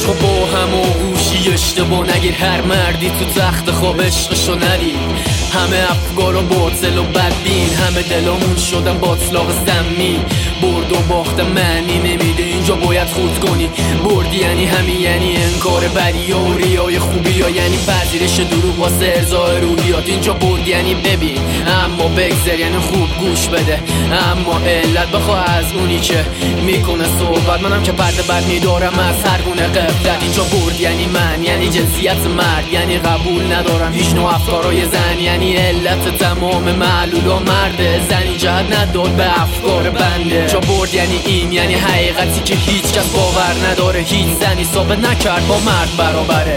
عشق و با هم و گوشی اشتباه نگیر، هر مردی تو تخت خواب عشقشو ندید. همه افکار و باطل و بدبین، همه دلامون شدن باطلاق زمین. برد و باخت معنی نمیده، اینجا باید خود کنی. بردی یعنی همین، یعنی انکار بدی و ریای خوبی، یا یعنی پذیرش دروغ واسه ارضای روحیات. اینجا برد یعنی ببین اما بگذر، یعنی خوب گوش بده اما علت بخوا از اونی که میکنه صحبت. منم که پرده بد میدارم از هر گونه غفلت. اینجا برد یعنی من، یعنی جنسیت مرد، یعنی قبول ندارم هیچ نوع افکارای زن، یعنی علت تمام معلولا مرده. زنی جهت نداد به افکار بنده. جا برد یعنی این، یعنی حقیقتی که هیچ کس باور نداره. هیچ زنی ثابت نکرد با مرد برابره.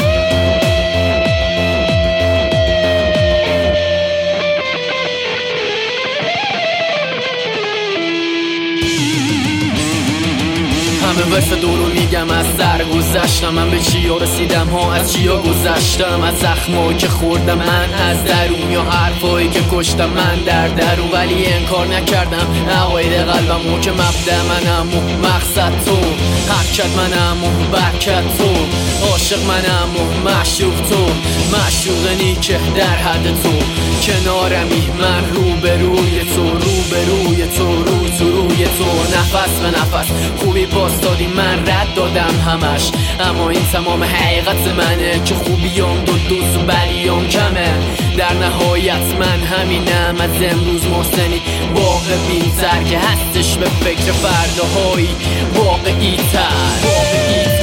همه ورس دورو میگم از سر گذشتم، من به چیا رسیدم ها، از چیا گذشتم، از زخمایی که خوردم من از درون، یا حرفایی که کشتم من در درون. ولی انکار نکردم عقاید قلبم و که مبدأ منم و مقصد تو، حرکت منم و برکت تو، عاشق منم و معشوق تو، معشوقنی که در حد تو، کنارمی من روبروی تو، روبروی تو، رو تو روی تو، نفس به نفس خوبی پاس دادی من رد دادم همش. اما این تمام حقیقت منه که خوبیام دوست و بدیام کمه. در نهایت من همینم، از امروز محسنی واقع بین‌تر که هستش به فکر فرداهایی واقعی تر.